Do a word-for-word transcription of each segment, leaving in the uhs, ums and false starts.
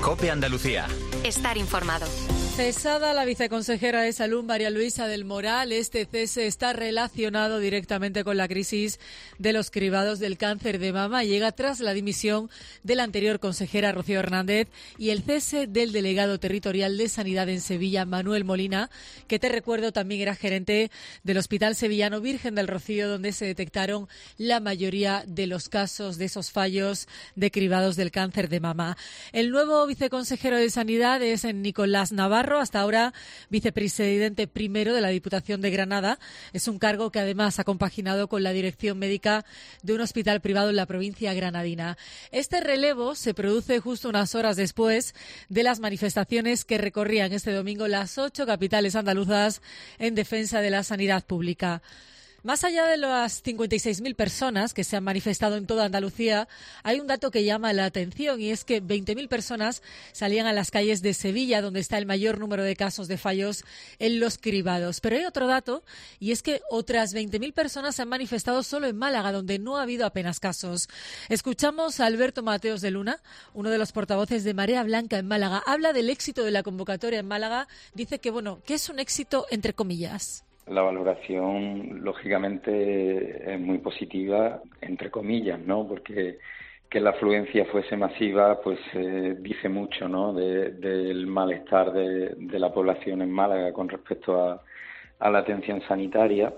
COPE Andalucía. Estar informado. Cesada la viceconsejera de Salud, María Luisa del Moral, este cese está relacionado directamente con la crisis de los cribados del cáncer de mama. Llega tras la dimisión de la anterior consejera, Rocío Hernández, y el cese del delegado territorial de Sanidad en Sevilla, Manuel Molina, que te recuerdo también era gerente del Hospital Sevillano Virgen del Rocío, donde se detectaron la mayoría de los casos de esos fallos de cribados del cáncer de mama. El nuevo viceconsejero de Sanidad es Nicolás Navarro, hasta ahora vicepresidente primero de la Diputación de Granada. Es un cargo que además ha compaginado con la dirección médica de un hospital privado en la provincia granadina. Este relevo se produce justo unas horas después de las manifestaciones que recorrían este domingo las ocho capitales andaluzas en defensa de la sanidad pública. Más allá de las cincuenta y seis mil personas que se han manifestado en toda Andalucía, hay un dato que llama la atención y es que veinte mil personas salían a las calles de Sevilla, donde está el mayor número de casos de fallos en los cribados. Pero hay otro dato y es que otras veinte mil personas se han manifestado solo en Málaga, donde no ha habido apenas casos. Escuchamos a Alberto Mateos de Luna, uno de los portavoces de Marea Blanca en Málaga. Habla del éxito de la convocatoria en Málaga. Dice que, bueno, que es un éxito entre comillas. La valoración, lógicamente, es muy positiva, entre comillas, ¿no? Porque que la afluencia fuese masiva, pues eh, dice mucho, ¿no? De, del malestar de, de la población en Málaga con respecto a, a la atención sanitaria.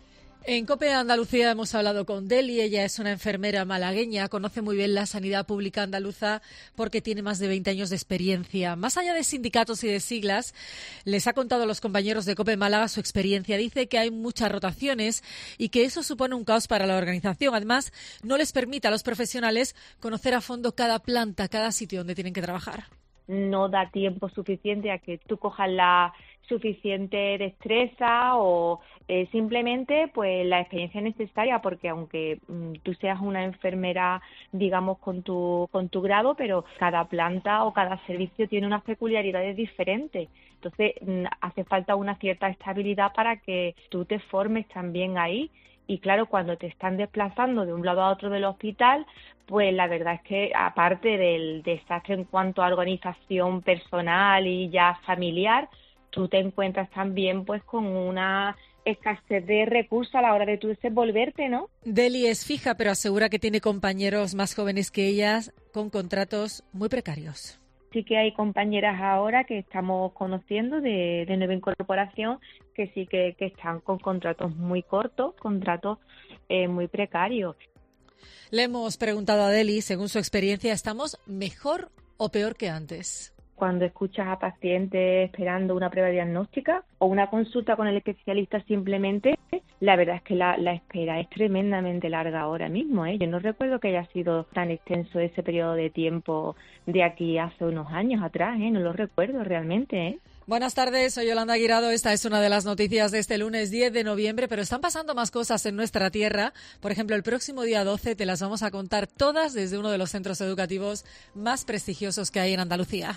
En COPE Andalucía hemos hablado con Deli, ella es una enfermera malagueña, conoce muy bien la sanidad pública andaluza porque tiene más de veinte años de experiencia. Más allá de sindicatos y de siglas, les ha contado a los compañeros de COPE Málaga su experiencia. Dice que hay muchas rotaciones y que eso supone un caos para la organización. Además, no les permite a los profesionales conocer a fondo cada planta, cada sitio donde tienen que trabajar. No da tiempo suficiente a que tú cojas la suficiente destreza o eh, simplemente pues la experiencia necesaria, porque aunque mm, tú seas una enfermera, digamos, con tu con tu grado, pero cada planta o cada servicio tiene unas peculiaridades diferentes. Entonces mm, hace falta una cierta estabilidad para que tú te formes también ahí. Y claro, cuando te están desplazando de un lado a otro del hospital, pues la verdad es que aparte del desastre en cuanto a organización personal y ya familiar, tú te encuentras también pues con una escasez de recursos a la hora de tú desenvolverte, ¿no? Deli es fija, pero asegura que tiene compañeros más jóvenes que ellas con contratos muy precarios. Sí que hay compañeras ahora que estamos conociendo de, de nueva incorporación que sí que, que están con contratos muy cortos, contratos eh, muy precarios. Le hemos preguntado a Deli, según su experiencia, ¿estamos mejor o peor que antes? Cuando escuchas a pacientes esperando una prueba diagnóstica o una consulta con el especialista simplemente, la verdad es que la, la espera es tremendamente larga ahora mismo, ¿eh? Yo no recuerdo que haya sido tan extenso ese periodo de tiempo de aquí hace unos años atrás, ¿eh? No lo recuerdo realmente, ¿eh? Buenas tardes, soy Yolanda Guirado. Esta es una de las noticias de este lunes diez de noviembre, pero están pasando más cosas en nuestra tierra. Por ejemplo, el próximo día doce te las vamos a contar todas desde uno de los centros educativos más prestigiosos que hay en Andalucía.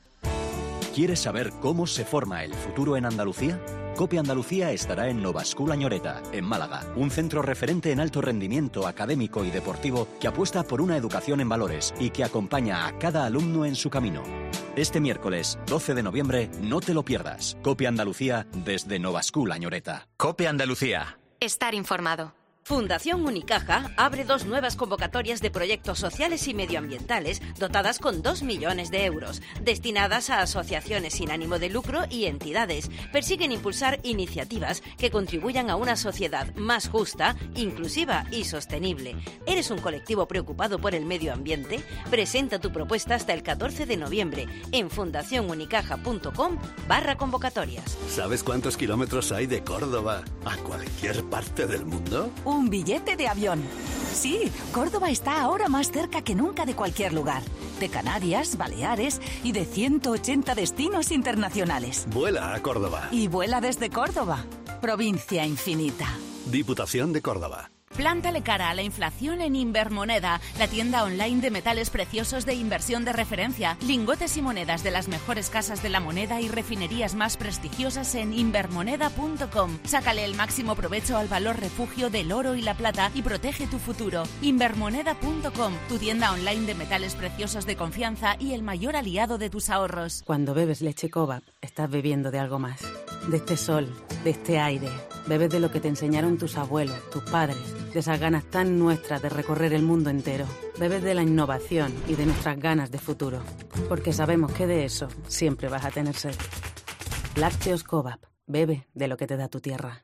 ¿Quieres saber cómo se forma el futuro en Andalucía? COPE Andalucía estará en Nova School Añoreta, en Málaga, un centro referente en alto rendimiento académico y deportivo que apuesta por una educación en valores y que acompaña a cada alumno en su camino. Este miércoles, doce de noviembre, no te lo pierdas. COPE Andalucía desde Nova School Añoreta. COPE Andalucía. Estar informado. Fundación Unicaja abre dos nuevas convocatorias de proyectos sociales y medioambientales dotadas con dos millones de euros, destinadas a asociaciones sin ánimo de lucro y entidades. Persiguen impulsar iniciativas que contribuyan a una sociedad más justa, inclusiva y sostenible. ¿Eres un colectivo preocupado por el medio ambiente? Presenta tu propuesta hasta el catorce de noviembre en fundacionunicaja.com barra convocatorias. ¿Sabes cuántos kilómetros hay de Córdoba a cualquier parte del mundo? Un billete de avión. Sí, Córdoba está ahora más cerca que nunca de cualquier lugar. De Canarias, Baleares y de ciento ochenta destinos internacionales. Vuela a Córdoba. Y vuela desde Córdoba. Provincia infinita. Diputación de Córdoba. Plántale cara a la inflación en Invermoneda, la tienda online de metales preciosos de inversión de referencia. Lingotes y monedas de las mejores casas de la moneda y refinerías más prestigiosas en invermoneda punto com. Sácale el máximo provecho al valor refugio del oro y la plata y protege tu futuro. invermoneda punto com, tu tienda online de metales preciosos de confianza y el mayor aliado de tus ahorros. Cuando bebes leche Cobap, estás bebiendo de algo más. De este sol, de este aire. Bebes de lo que te enseñaron tus abuelos, tus padres, de esas ganas tan nuestras de recorrer el mundo entero. Bebes de la innovación y de nuestras ganas de futuro. Porque sabemos que de eso siempre vas a tener sed. Lácteos Cobap. Bebe de lo que te da tu tierra.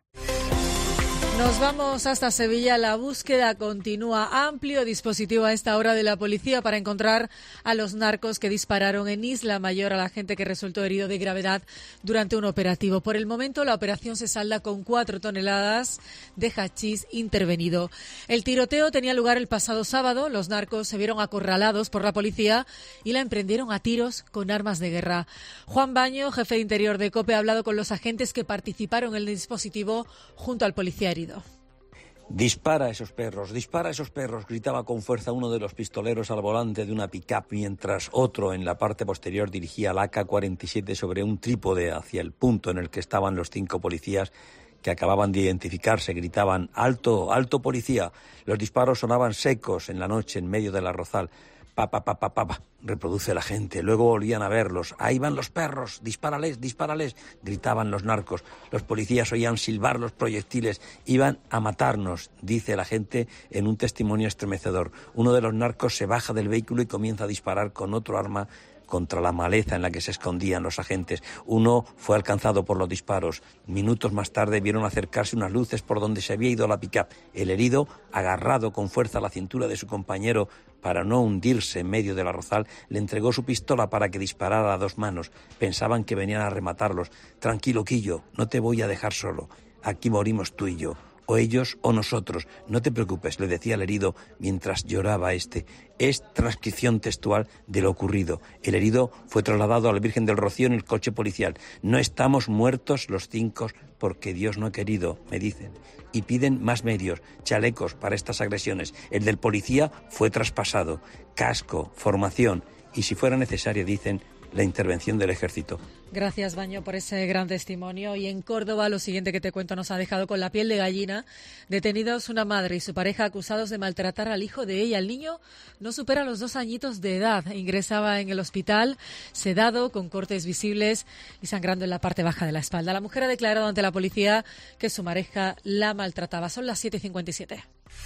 Nos vamos hasta Sevilla. La búsqueda continúa. Amplio dispositivo a esta hora de la policía para encontrar a los narcos que dispararon en Isla Mayor a la gente que resultó herido de gravedad durante un operativo. Por el momento, la operación se salda con cuatro toneladas de hachís intervenido. El tiroteo tenía lugar el pasado sábado. Los narcos se vieron acorralados por la policía y la emprendieron a tiros con armas de guerra. Juan Baño, jefe de Interior de COPE, ha hablado con los agentes que participaron en el dispositivo junto al policía herido. Dispara a esos perros, dispara a esos perros, gritaba con fuerza uno de los pistoleros al volante de una pick-up, mientras otro en la parte posterior dirigía la A K cuarenta y siete sobre un trípode hacia el punto en el que estaban los cinco policías que acababan de identificarse. Gritaban: ¡alto, alto policía! Los disparos sonaban secos en la noche en medio del arrozal. Pa, pa, pa, pa, pa, pa, reproduce la gente. Luego volvían a verlos. ¡Ahí van los perros! ¡Dispárales, dispárales!, gritaban los narcos. Los policías oían silbar los proyectiles. Iban a matarnos, dice la gente en un testimonio estremecedor. Uno de los narcos se baja del vehículo y comienza a disparar con otro arma contra la maleza en la que se escondían los agentes. Uno fue alcanzado por los disparos. Minutos más tarde vieron acercarse unas luces por donde se había ido la pick-up. El herido, agarrado con fuerza a la cintura de su compañero para no hundirse en medio del arrozal, le entregó su pistola para que disparara a dos manos. Pensaban que venían a rematarlos. Tranquilo, Quillo, no te voy a dejar solo. Aquí morimos tú y yo. O ellos o nosotros. No te preocupes, le decía el herido mientras lloraba este. Es transcripción textual de lo ocurrido. El herido fue trasladado a la Virgen del Rocío en el coche policial. No estamos muertos los cinco porque Dios no ha querido, me dicen. Y piden más medios, chalecos para estas agresiones. El del policía fue traspasado. Casco, formación y, si fuera necesario, dicen, la intervención del ejército. Gracias, Baño, por ese gran testimonio. Y en Córdoba, lo siguiente que te cuento nos ha dejado con la piel de gallina. Detenidos una madre y su pareja acusados de maltratar al hijo de ella. El niño no supera los dos añitos de edad. Ingresaba en el hospital, sedado, con cortes visibles y sangrando en la parte baja de la espalda. La mujer ha declarado ante la policía que su pareja la maltrataba. Son las siete y cincuenta y siete.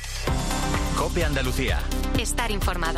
COPE Andalucía. Estar informado.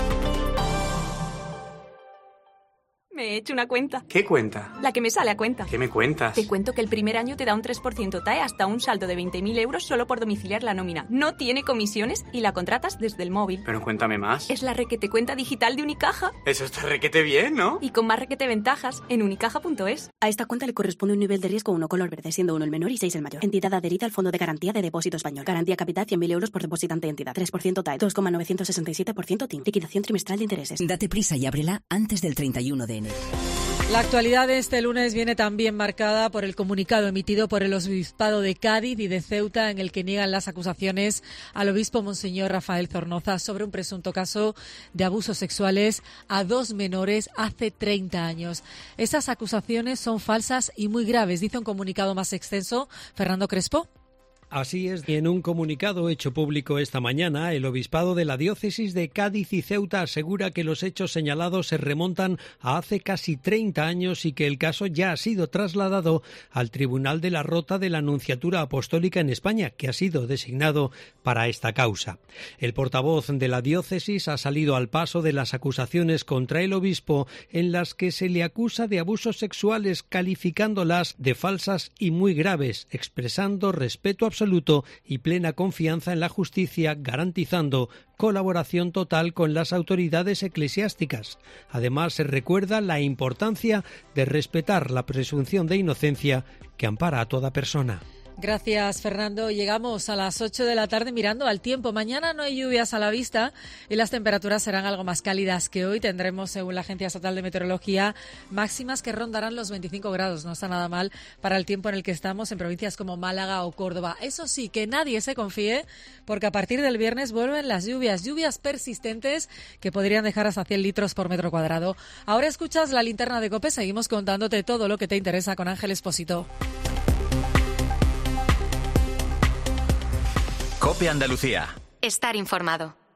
Me he hecho una cuenta. ¿Qué cuenta? La que me sale a cuenta. ¿Qué me cuentas? Te cuento que el primer año te da un tres por ciento T A E hasta un saldo de veinte mil euros solo por domiciliar la nómina. No tiene comisiones y la contratas desde el móvil. Pero cuéntame más. Es la requete cuenta digital de Unicaja. Eso está requete bien, ¿no? Y con más requete ventajas en unicaja punto es. A esta cuenta le corresponde un nivel de riesgo uno color verde, siendo uno el menor y seis el mayor. Entidad adherida al Fondo de Garantía de Depósito Español. Garantía capital cien mil euros por depositante de entidad. tres por ciento T A E. dos coma novecientos sesenta y siete por ciento T I N. Liquidación trimestral de intereses. Date prisa y ábrela antes del treinta y uno de enero. La actualidad de este lunes viene también marcada por el comunicado emitido por el Obispado de Cádiz y de Ceuta, en el que niegan las acusaciones al obispo Monseñor Rafael Zornoza sobre un presunto caso de abusos sexuales a dos menores hace treinta años. Esas acusaciones son falsas y muy graves, dice un comunicado más extenso. Fernando Crespo. Así es, en un comunicado hecho público esta mañana, el obispado de la diócesis de Cádiz y Ceuta asegura que los hechos señalados se remontan a hace casi treinta años y que el caso ya ha sido trasladado al Tribunal de la Rota de la Nunciatura Apostólica en España, que ha sido designado para esta causa. El portavoz de la diócesis ha salido al paso de las acusaciones contra el obispo, en las que se le acusa de abusos sexuales, calificándolas de falsas y muy graves, expresando respeto absoluto absoluto y plena confianza en la justicia, garantizando colaboración total con las autoridades eclesiásticas. Además, se recuerda la importancia de respetar la presunción de inocencia que ampara a toda persona. Gracias, Fernando. Llegamos a las ocho de la tarde mirando al tiempo. Mañana no hay lluvias a la vista y las temperaturas serán algo más cálidas que hoy. Tendremos, según la Agencia Estatal de Meteorología, máximas que rondarán los veinticinco grados. No está nada mal para el tiempo en el que estamos en provincias como Málaga o Córdoba. Eso sí, que nadie se confíe, porque a partir del viernes vuelven las lluvias, lluvias persistentes que podrían dejar hasta cien litros por metro cuadrado. Ahora escuchas la linterna de COPE. Seguimos contándote todo lo que te interesa con Ángel Espósito. COPE Andalucía. Estar informado.